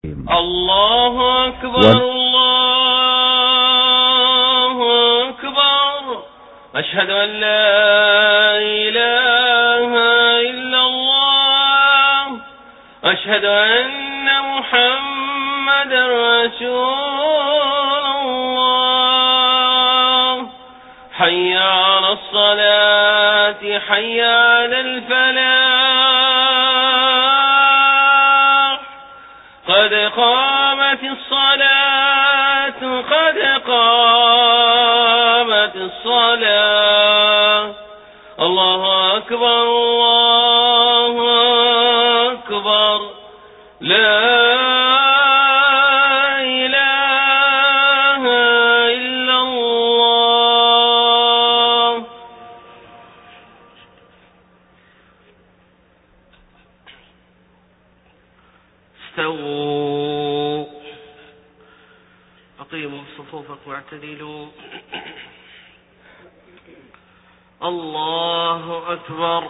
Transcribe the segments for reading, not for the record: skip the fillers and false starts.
الله أكبر الله أكبر أشهد أن لا إله إلا الله أشهد أن محمد رسول الله حي على الصلاة حي على الفلاح قد قامت الصلاة قد قامت الصلاة الله أكبر الله أكبر لا إله إلا الله. استووا أقيموا صفوفكم واعتدلوا. الله أكبر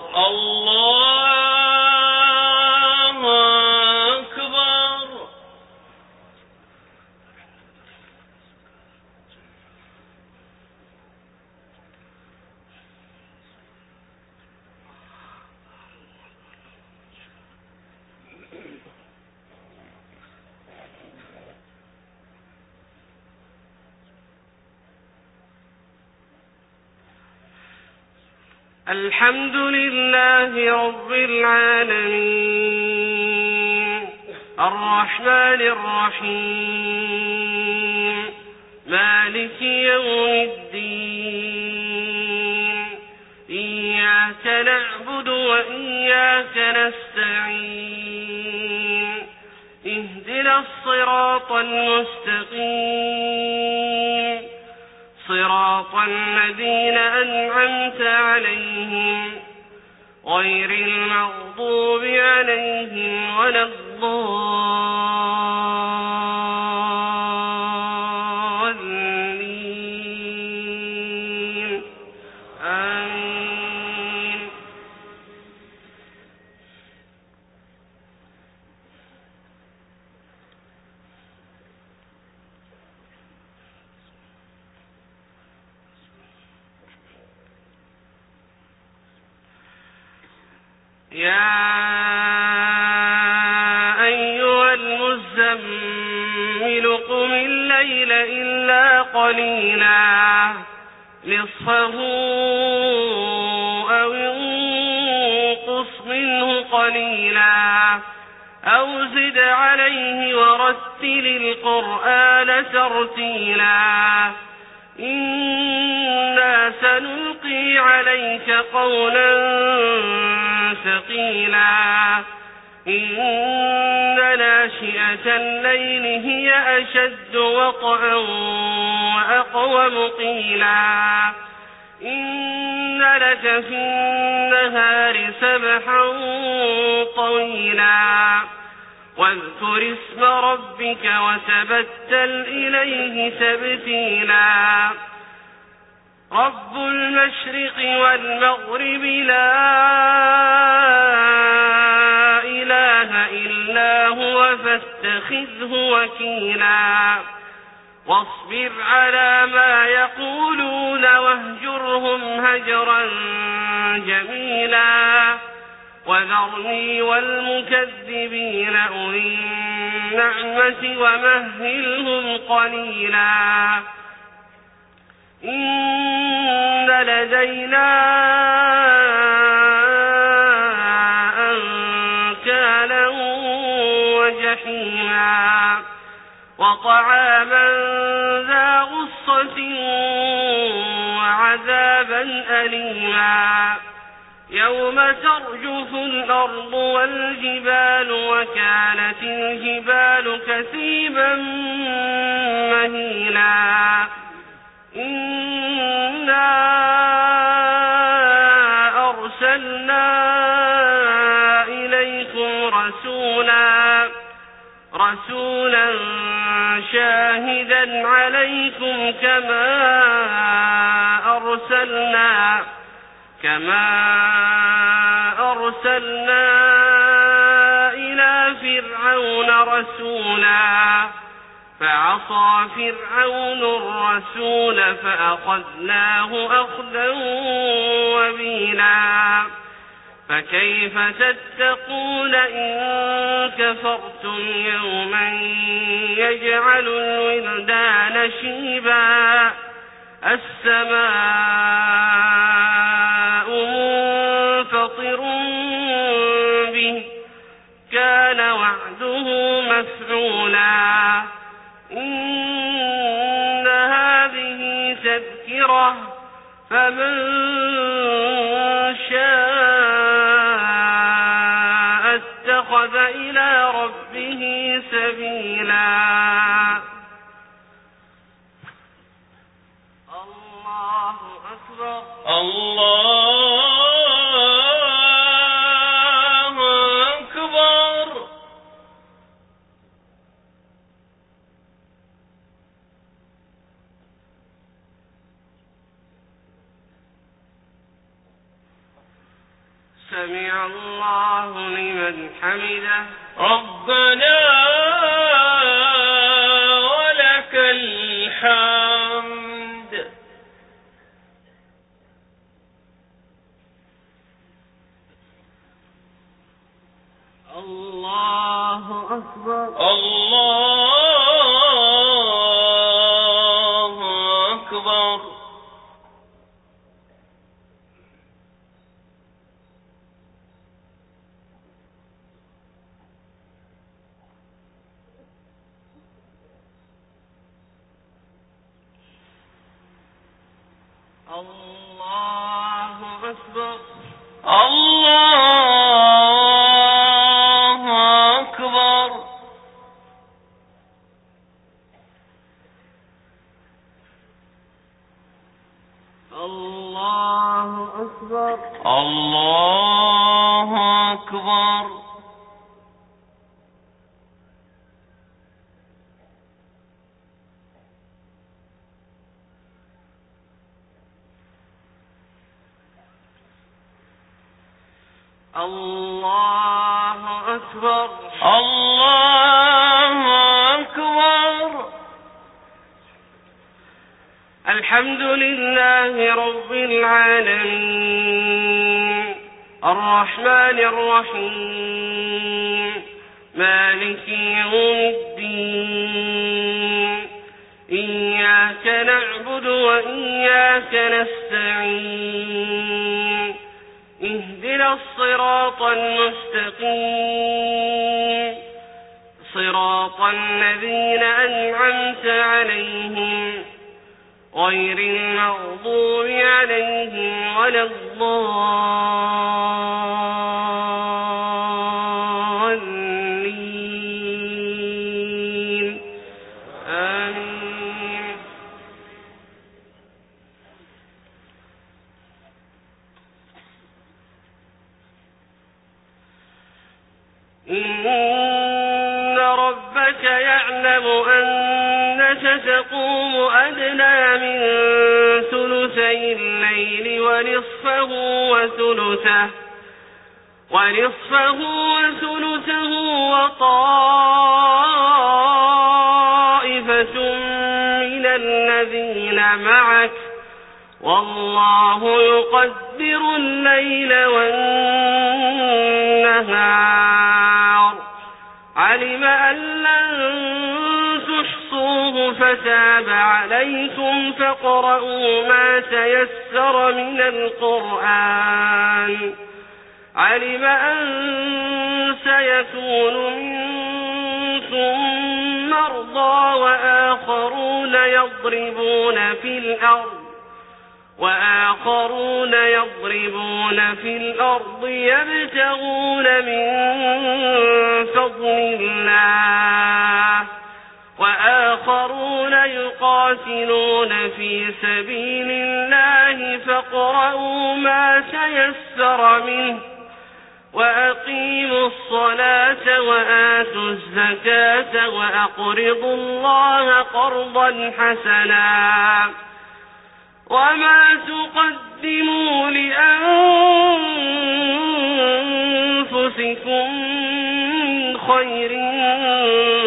الله أكبر. الحمد لله رب العالمين الرحمن الرحيم مالك يوم الدين إياك نعبد وإياك نستعين اهدنا الصراط المستقيم صراط الذين أنعمت عليهم غير المغضوب عليهم ولا الضالين آمين. يا أيها المزمل قم الليل إلا قليلا نصفه أو انقص منه قليلا أو زد عليه ورتل القرآن ترتيلا إنا سنلقي عليك قولا ثقيلا إن ناشئة الليل هي أشد وطئا وأقوم قيلا إن لك في النهار سبحا طويلا واذكر اسم ربك وتبتل إليه تبتيلا رب المشرق والمغرب لا إله إلا هو فاتخذه وكيلا واصبر على ما يقولون واهجرهم هجرا جميلا وذرني والمكذبين أولي النعمة ومهلهم قليلا إن لدينا أنكالا وجحيما وطعاما ذا غصة وعذابا أليما يوم ترجف الأرض والجبال وكانت الجبال كثيبا مهيلا إنا أرسلنا إليكم رسولا شاهدا عليكم كما أرسلنا إلى فرعون رسولا فعصى فرعون الرسول فأخذناه أخذا وبيلا فكيف تتقون إن كفرتم يوما يجعل الولدان شيبا السماء منفطر به كان وعده مفعولا إن هذه تذكرة فمن شاء اتخذ إلى ربه سبيلا. الله أكبر. الله أكبر. سمع الله لمن حمده. ربنا ولك الحمد. الله أكبر. الله أكبر. الله أكبر. الله أكبر. الله أكبر. الله أكبر. الله أكبر. الله أكبر. الحمد لله رب العالمين الرحمن الرحيم مالك يوم الدين إياك نعبد وإياك نستعين اهدنا الصراط المستقيم صراط الذين أنعمت عليهم غير المغضوب عليهم ولا الضالين آمين. إن ربك يعلم أنك تقوم أدنى من ثلثي الليل ونصفه وثلثه وطائفة من الذين معك والله يقدر الليل والنهار علم أن لن تحصوه فتاب عليكم فاقرؤوا ما تيسر من القرآن علم أن سيكون منكم مرضى وآخرون يضربون في الأرض يبتغون من فضل الله وآخرون يقاتلون في سبيل الله فاقرؤوا ما تيسر منه وأقيموا الصلاة وآتوا الزكاة وأقرضوا الله قرضا حسنا وما تقدموا لأنفسكم من خير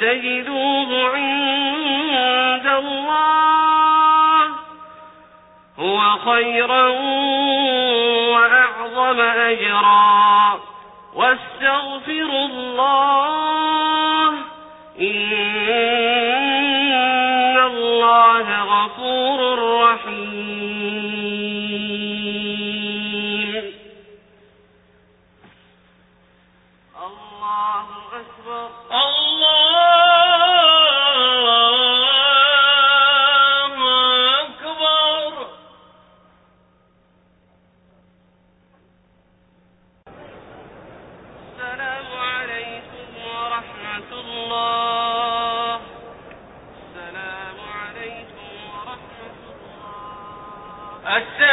تجدوه عند الله هو خيرا وأعظم أجرا واستغفروا الله إن الله غفور رحيم. الله أكبر. السلام عليكم ورحمة الله. السلام عليكم ورحمة الله.